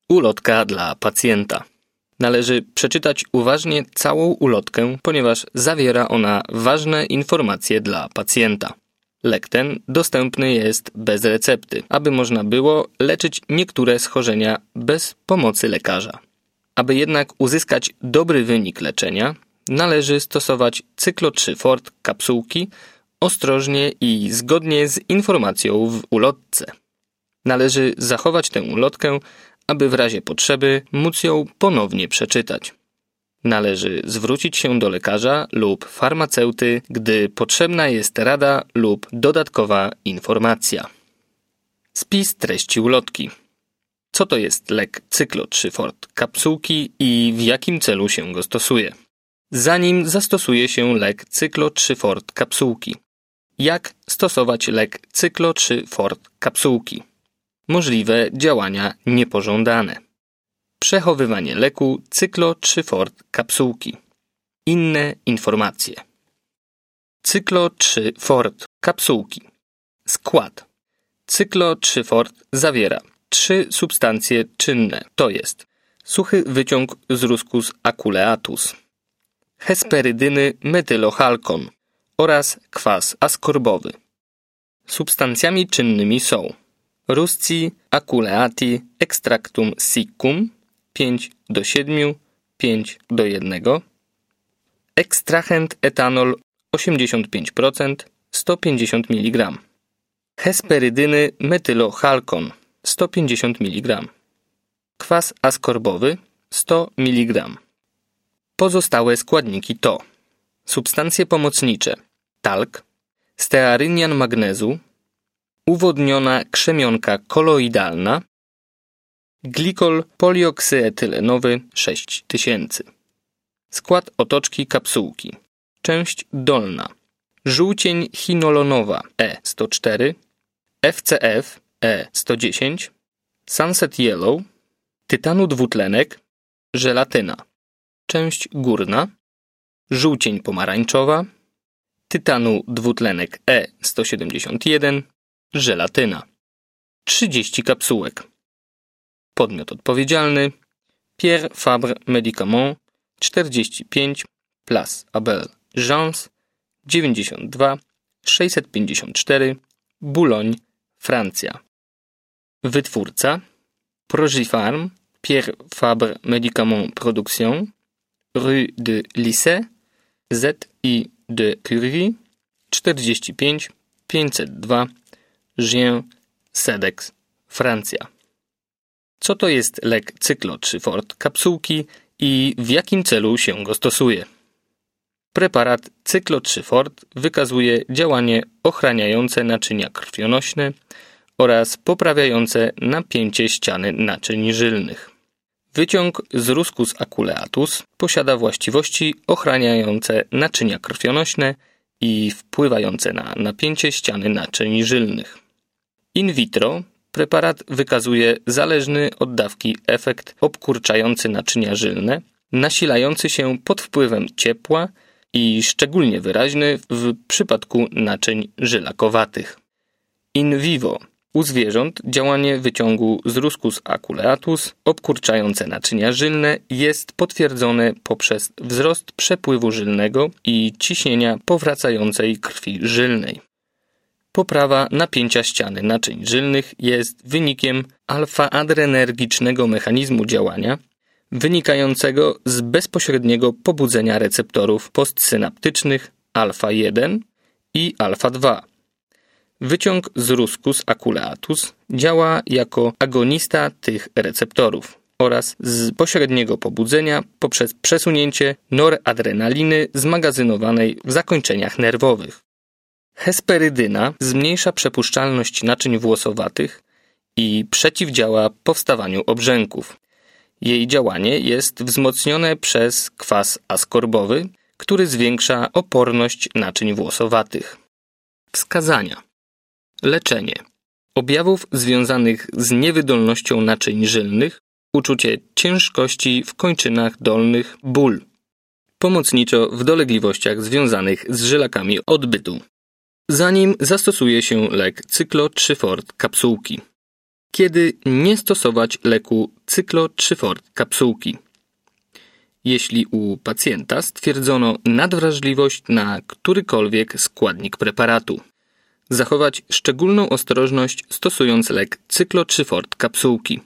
Ulotka dla pacjenta. Należy przeczytać uważnie całą ulotkę, ponieważ zawiera ona ważne informacje dla pacjenta. Lek ten dostępny jest bez recepty, aby można było leczyć niektóre schorzenia bez pomocy lekarza. Aby jednak uzyskać dobry wynik leczenia, należy stosować cyklotryfort kapsułki ostrożnie i zgodnie z informacją w ulotce. Należy zachować tę ulotkę, aby w razie potrzeby móc ją ponownie przeczytać. Należy zwrócić się do lekarza lub farmaceuty, gdy potrzebna jest rada lub dodatkowa informacja. Spis treści ulotki. Co to jest lek cyklotryfort kapsułki i w jakim celu się go stosuje? Zanim zastosuje się lek cyklotryfort kapsułki. Jak stosować lek cyklotryfort kapsułki? Możliwe działania niepożądane. Przechowywanie leku cyklotryfort kapsułki. Inne informacje. Cyklotryfort kapsułki. Skład. Cyklotryfort zawiera 3 substancje czynne, to jest suchy wyciąg z Ruscus aculeatus, hesperydyny metylochalkon oraz kwas askorbowy. Substancjami czynnymi są Rusci aculeati extractum siccum 5:7, 5:1, ekstrahent etanol 85%, 150 mg, hesperydyny metylochalkon 150 mg, kwas askorbowy 100 mg. Pozostałe składniki to substancje pomocnicze talk, stearynian magnezu, uwodniona krzemionka koloidalna, glikol polioksyeetylenowy 6000. Skład otoczki kapsułki. Część dolna. Żółcień chinolonowa E104, FCF E110, Sunset Yellow, tytanu dwutlenek, żelatyna. Część górna. Żółcień pomarańczowa, tytanu dwutlenek E171, żelatyna. 30 kapsułek. Podmiot odpowiedzialny Pierre Fabre Médicament 45 Place Abel Jeans 92 654 Boulogne, Francja. Wytwórca Progifarm Pierre Fabre Médicament Production Rue de Lissé ZI de Curie 45 502 Gien, Sedex, Francja. Co to jest lek cyklotryfort kapsułki i w jakim celu się go stosuje? Preparat cyklotryfort wykazuje działanie ochraniające naczynia krwionośne oraz poprawiające napięcie ściany naczyń żylnych. Wyciąg z Ruscus aculeatus posiada właściwości ochraniające naczynia krwionośne i wpływające na napięcie ściany naczyń żylnych. In vitro preparat wykazuje zależny od dawki efekt obkurczający naczynia żylne, nasilający się pod wpływem ciepła i szczególnie wyraźny w przypadku naczyń żylakowatych. In vivo u zwierząt działanie wyciągu z Ruscus aculeatus obkurczające naczynia żylne jest potwierdzone poprzez wzrost przepływu żylnego i ciśnienia powracającej krwi żylnej. Poprawa napięcia ściany naczyń żylnych jest wynikiem alfa-adrenergicznego mechanizmu działania, wynikającego z bezpośredniego pobudzenia receptorów postsynaptycznych alfa-1 i alfa-2. Wyciąg z Ruscus aculeatus działa jako agonista tych receptorów oraz z pośredniego pobudzenia poprzez przesunięcie noradrenaliny zmagazynowanej w zakończeniach nerwowych. Hesperydyna zmniejsza przepuszczalność naczyń włosowatych i przeciwdziała powstawaniu obrzęków. Jej działanie jest wzmocnione przez kwas askorbowy, który zwiększa oporność naczyń włosowatych. Wskazania. Leczenie. Objawów związanych z niewydolnością naczyń żylnych, uczucie ciężkości w kończynach dolnych, ból. Pomocniczo w dolegliwościach związanych z żylakami odbytu. Zanim zastosuje się lek cyklotryfort kapsułki. Kiedy nie stosować leku Cyclo-3-Fort kapsułki? Jeśli u pacjenta stwierdzono nadwrażliwość na którykolwiek składnik preparatu. Zachować szczególną ostrożność stosując lek Cyclo-3-Fort kapsułki.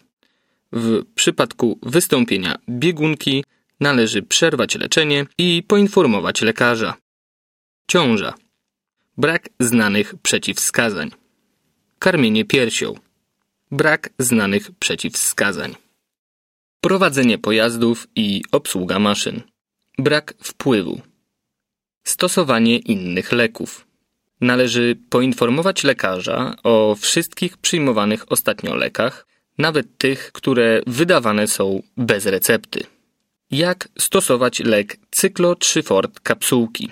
W przypadku wystąpienia biegunki należy przerwać leczenie i poinformować lekarza. Ciąża. Brak znanych przeciwwskazań. Karmienie piersią. Brak znanych przeciwwskazań. Prowadzenie pojazdów i obsługa maszyn. Brak wpływu. Stosowanie innych leków. Należy poinformować lekarza o wszystkich przyjmowanych ostatnio lekach, nawet tych, które wydawane są bez recepty. Jak stosować lek Cyclo-3-Fort kapsułki?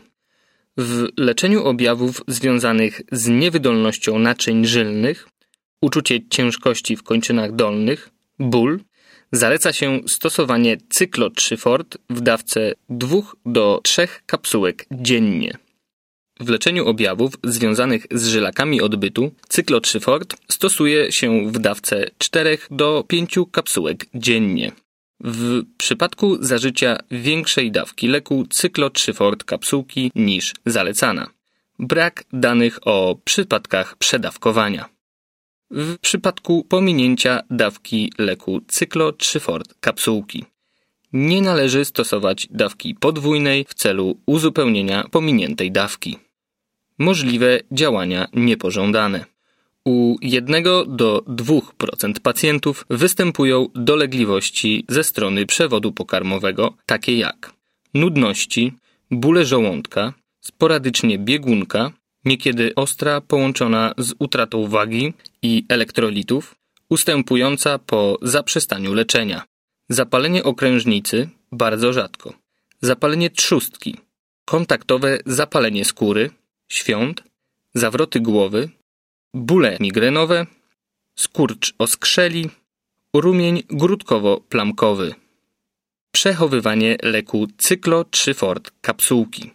W leczeniu objawów związanych z niewydolnością naczyń żylnych, uczucie ciężkości w kończynach dolnych, ból, zaleca się stosowanie Cyclo-3-Fort w dawce 2 do 3 kapsułek dziennie. W leczeniu objawów związanych z żylakami odbytu Cyclo-3-Fort stosuje się w dawce 4 do 5 kapsułek dziennie. W przypadku zażycia większej dawki leku Cyclo-3-Fort kapsułki niż zalecana. Brak danych o przypadkach przedawkowania. W przypadku pominięcia dawki leku Cyclo-3-Fort kapsułki. Nie należy stosować dawki podwójnej w celu uzupełnienia pominiętej dawki. Możliwe działania niepożądane. U 1 do 2% pacjentów występują dolegliwości ze strony przewodu pokarmowego, takie jak nudności, bóle żołądka, sporadycznie biegunka, niekiedy ostra połączona z utratą wagi i elektrolitów, ustępująca po zaprzestaniu leczenia. Zapalenie okrężnicy bardzo rzadko. Zapalenie trzustki, kontaktowe zapalenie skóry, świąt, zawroty głowy, bóle migrenowe, skurcz oskrzeli, rumień grudkowo-plamkowy. Przechowywanie leku Cyclo-3-Fort kapsułki.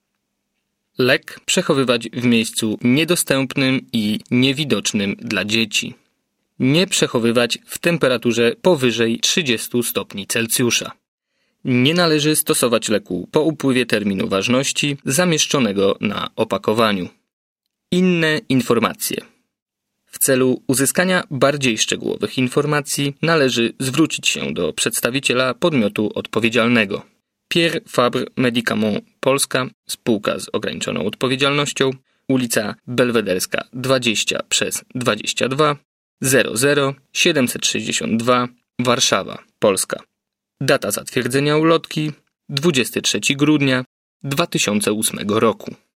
Lek przechowywać w miejscu niedostępnym i niewidocznym dla dzieci. Nie przechowywać w temperaturze powyżej 30 stopni Celsjusza. Nie należy stosować leku po upływie terminu ważności zamieszczonego na opakowaniu. Inne informacje. W celu uzyskania bardziej szczegółowych informacji należy zwrócić się do przedstawiciela podmiotu odpowiedzialnego. Pierre Fabre Médicament Polska, spółka z ograniczoną odpowiedzialnością, ulica Belwederska 20/22 00 762 Warszawa, Polska. Data zatwierdzenia ulotki 23 grudnia 2008 roku.